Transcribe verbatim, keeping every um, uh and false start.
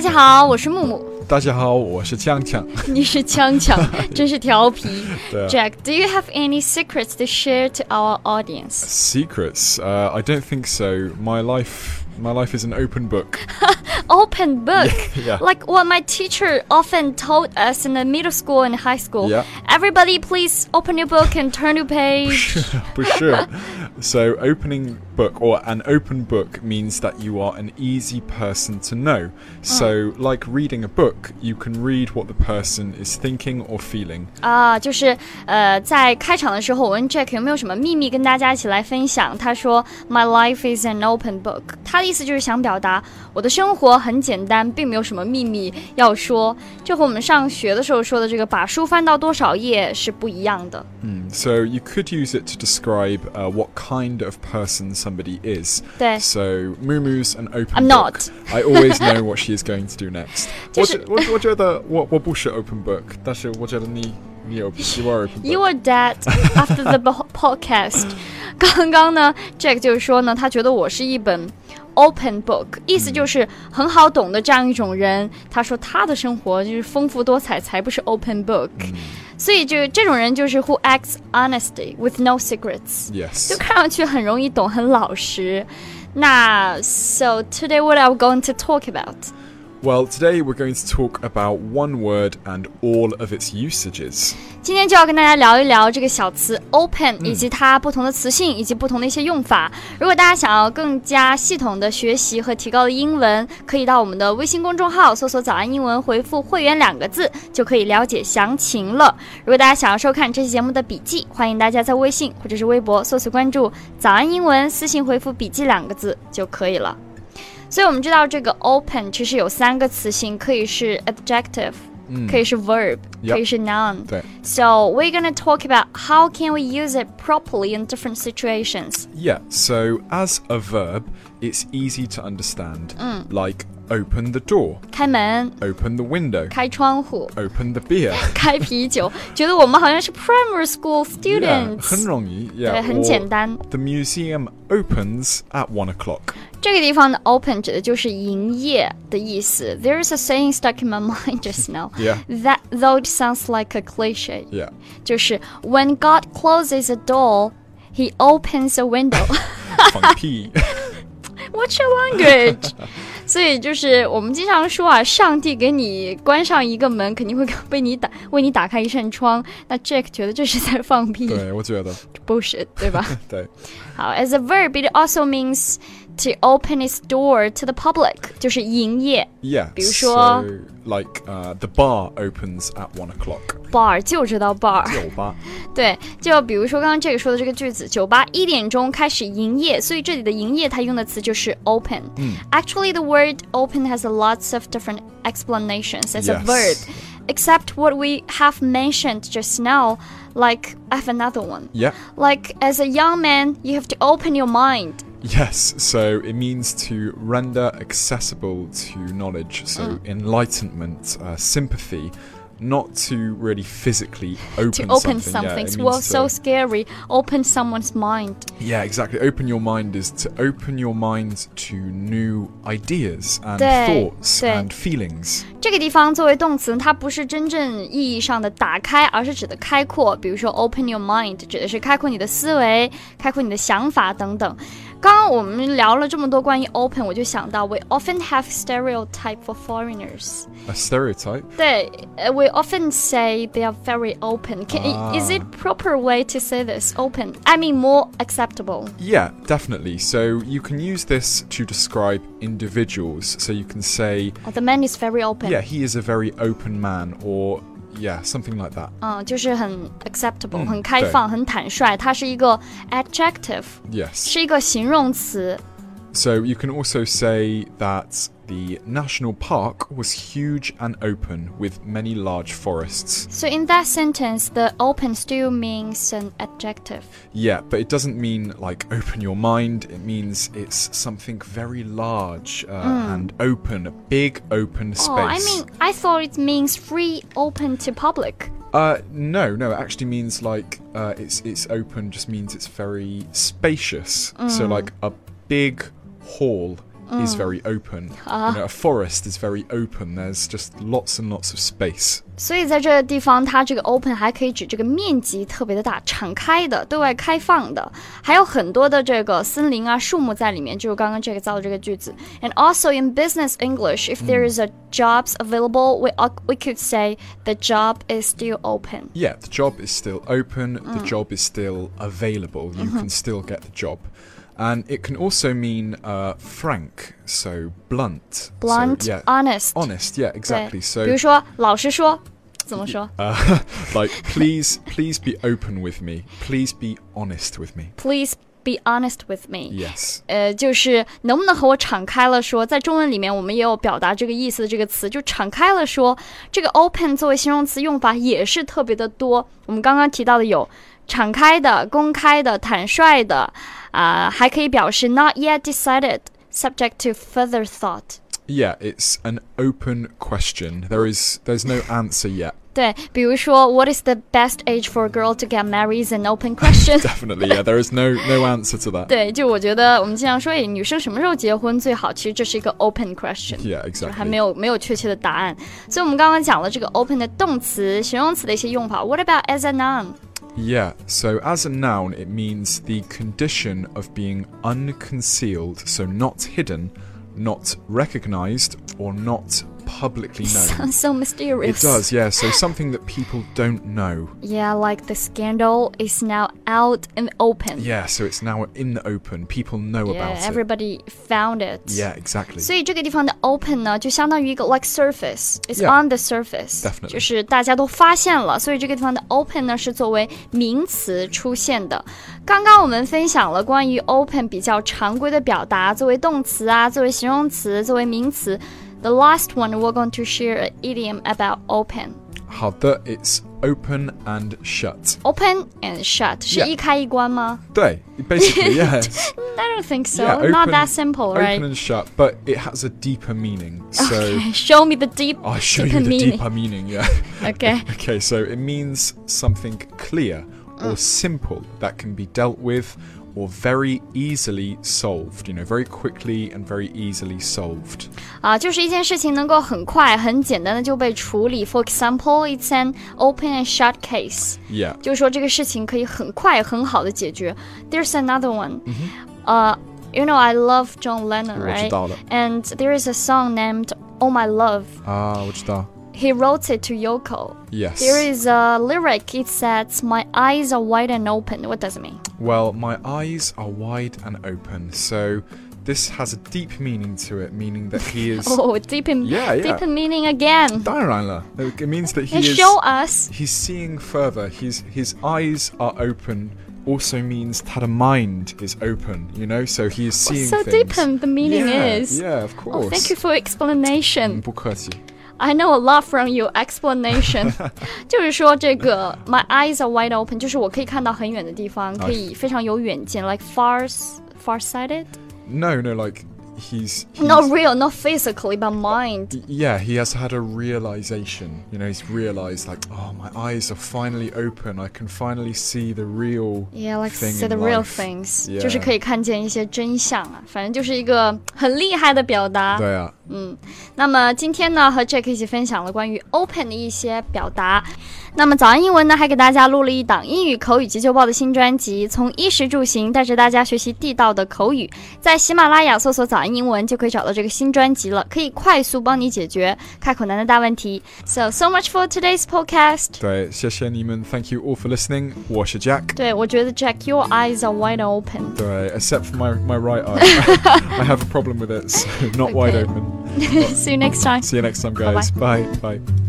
家好，我是木木。 大家好，我是锵锵。 你是锵锵，真是调皮。 对 Jack, do you have any secrets to share to our audience? Secrets? Uh, I don't think so. My life, my life is an open book. Open book? Yeah. Like what my teacher often told us in the middle school and high school. Yeah. Everybody please open your book and turn to page. For sure. So opening book or an open book means that you are an easy person to know. So like reading a book, you can read what the person is thinking or feeling. 啊，就是呃，在开场的时候，我问 Jack 有没有什么秘密跟大家一起来分享。他说 My life is an open book。他的意思就是想表达我的生活很简单，并没有什么秘密要说。这和我们上学的时候说的这个把书翻到多少页是不一样的。 Mm, so you could use it to describe uh, what kind of person somebody is. 对 So Mumu's an open I'm book. not. I always know what she is going to do next. 就是我觉我觉得我我不是 open book，但是我觉得你你有 you are open book. You are dead after the podcast. 刚刚呢 Jack 就是说呢，他觉得我是一本 open book， 意思就是很好懂的这样一种人。他说他的生活就是丰富多彩，才不是 open book。所以就这种人就是 who acts honesty with no secrets. Yes. 就看上去很容易懂，很老实。那 so today what are we going to talk about? Well, today we're going to talk about one word and all of its usages. 今天就要跟大家聊一聊这个小词 open 以及它不同的词性以及不同的一些用法。如果大家想要更加系统的学习和提高的英文，可以到我们的微信公众号搜索早安英文，回复会员两个字就可以了解详情了。如果大家想要收看这期节目的笔记，欢迎大家在微信或者是微博搜索关注早安英文，私信回复笔记两个字就可以了。所以我们知道这个 open 其实有三个词性，可以是 adjective、嗯、可以是 verb、yep. 可以是 noun。对。So we're going to talk about how can we use it properly in different situations. Yeah, so as a verb, it's easy to understand. 嗯 Like open the door. 开门 Open the window. 开窗户 Open the beer. 开啤酒觉得我们好像是 primary school students. Yeah, 很容易 yeah, 对，很简单。 The museum opens at one o'clock. 这个地方的 open 指的就是营业的意思。 There's a saying stuck in my mind just now. Yeah. That though it sounds like a cliche. Yeah. 就是 When God closes a door, He opens a window. 放屁 What's your language? 所以就是我们经常说啊，上帝给你关上一个门，肯定会被你打为你打开一扇窗。那 Jack 觉得这是在放屁。 对，我觉得 bullshit， 对吧？ 对。 好 ，as a verb, it also means to open its door to the public， 就是营业。 Yeah. 比如说 so, like uh, the bar opens at one o'clock. bar 就知道 bar。 酒吧。 对，就比如说刚刚这个说的这个句子，酒吧一点钟开始营业，所以这里的营业它用的词就是 open。嗯 Actually, the word open has a lots of different explanations as a Yes. verb, except what we have mentioned just now. Like, I have another one. Yeah. Like, as a young man, you have to open your mind. Yes, so it means to render accessible to knowledge, so enlightenment, uh, sympathy, not to really physically open To open something. something. Yeah, it Well, means so to- scary. Open someone's mind. Yeah, exactly. Open your mind is to open your mind to new ideas and 对， thoughts 对。 and feelings. 这个地方作为动词，它不是真正意义上的打开，而是指的开阔。比如说 open your mind 指的是开阔你的思维，开阔你的想法等等。刚刚我们聊了这么多关于 open， 我就想到 we often have stereotype for foreigners. A stereotype? 对 we often say they are very open. Can, Ah. Is it proper way to say this? Open. I mean more acceptable. Yeah, definitely. So you can use this to describe individuals. So you can say, Oh, the man is very open. yeah, he is a very open man, or yeah, something like that. 嗯，就是很 acceptable，、 嗯很开放，很坦率。它是一个 adjective， Yes. 是一个形容词。 So you can also say that the national park was huge and open with many large forests. So in that sentence, the open still means an adjective. Yeah, but it doesn't mean like open your mind. It means it's something very large uh, and open, a big open space. Oh, I mean, I thought it means free, open to public. Uh, no, no, it actually means like uh, it's it's open. Just means it's very spacious. So like a big hall is very open. Uh. You know, a forest is very open. There's just lots and lots of space. 所以在这个地方，它这个 open 还可以指这个面积特别的大，敞开的，对外开放的，还有很多的这个森林啊、树木在里面，就是刚刚这个造的这个句子。And also in business English, if there is a jobs available, we we could say the job is still open. Yeah, the job is still open. The job is still available. You can still get the job. And it can also mean uh, frank, so blunt. Blunt, so, yeah, honest. Honest, yeah, exactly. 对 So, 比如说，老实说，怎么说 uh, like, please, please be open with me. Please be honest with me. Please be honest with me. Yes. 呃，就是能不能和我敞开了说，在中文里面我们也有表达这个意思的这个词，就敞开了说，这个 open 作为形容词用法也是特别的多。我们刚刚提到的有敞开的、公开的、坦率的，啊、呃，还可以表示 not yet decided, subject to further thought. Yeah, it's an open question. There is, there's no answer yet. 对，比如说 What is the best age for a girl to get married is an open question. Definitely, yeah. There is no no answer to that. 对，就我觉得我们经常说，诶，女生什么时候结婚最好？其实这是一个 open question. Yeah, exactly. 还没有没有确切的答案。所以我们刚刚讲了这个 open 的动词、形容词的一些用法。What about as a noun? Yeah, so as a noun, it means the condition of being unconcealed, so not hidden, not recognized, or not publicly known. Sounds so mysterious. It does, yeah. So something that people don't know. Yeah, like the scandal is now out in the open. Yeah, so it's now in the open. People know Yeah, about it. everybody found it. Yeah, exactly. 所以这个地方的 open 呢，就相当于一个 like surface. It's Yeah, on the surface. definitely. 就是大家都发现了，所以这个地方的 open 呢是作为名词出现的。刚刚我们分享了关于 open 比较常规的表达，作为动词啊，作为形容词，作为名词。The last one, we're going to share an idiom about open. 好的, it's open and shut. Open and shut 是 Yeah. 一开一关吗？ 对, basically, yeah. I don't think so. Yeah, Not open- that simple, right? Open and shut, but it has a deeper meaning. So Okay, show me the deep, I'll show deeper you the meaning. deeper meaning, yeah. Okay. Okay, so it means something clear or simple that can be dealt with or very easily solved, you know, very quickly and very easily solved. 啊，就是一件事情能够很快、很简单的就被处理。For example, it's an open and shut case. Yeah. 就是说这个事情可以很快、很好的解决。There's another one. 呃、uh, You know, I love John Lennon, 我 right? 知道了。 And there is a song named Oh My Love. 啊，我知道。 He wrote it to Yoko. Yes. There is a lyric. It says, "My eyes are wide and open." What does it mean? Well, my eyes are wide and open, so this has a deep meaning to it, meaning that he is... Oh, deep in Yeah, yeah. deep in meaning again. 当然了, it means that he And is... show us. He's seeing further. His his eyes are open. Also means 他的 mind is open, you know, so he is seeing So things. deep in the meaning yeah, is. Yeah, of course. Oh, thank you for explanation. 不客气. I know a lot from your explanation. 就是说这个 my eyes are wide open， 就是我可以看到很远的地方，可以非常有远见 like far farsighted. No, no, like he's, he's Not real, not physically, but mind. yeah, he has had a realization. You know, he's realized like, oh, my eyes are finally open. I can finally see the real Yeah, like thing see in the real life. things. Yeah. 就是可以看见一些真相啊，反正就是一个很厉害的表达。 对啊。 嗯，那么今天呢，和 Jack 一起分享了关于 open 的一些表达。那么早安英文呢，还给大家录了一档英语口语急救报的新专辑，从衣食住行带着大家学习地道的口语。在喜马拉雅搜索早安英文就可以找到这个新专辑了，可以快速帮你解决开口难的大问题。So so much for today's podcast. 对，谢谢你们 Thank you all for listening. 我是 Jack. 对，我觉得 Jack, your eyes are wide open. 对 except for my, my right eye. I have a problem with it, so not wide Okay. open. See you next time. See you next time, guys. Bye-bye. Bye. Bye.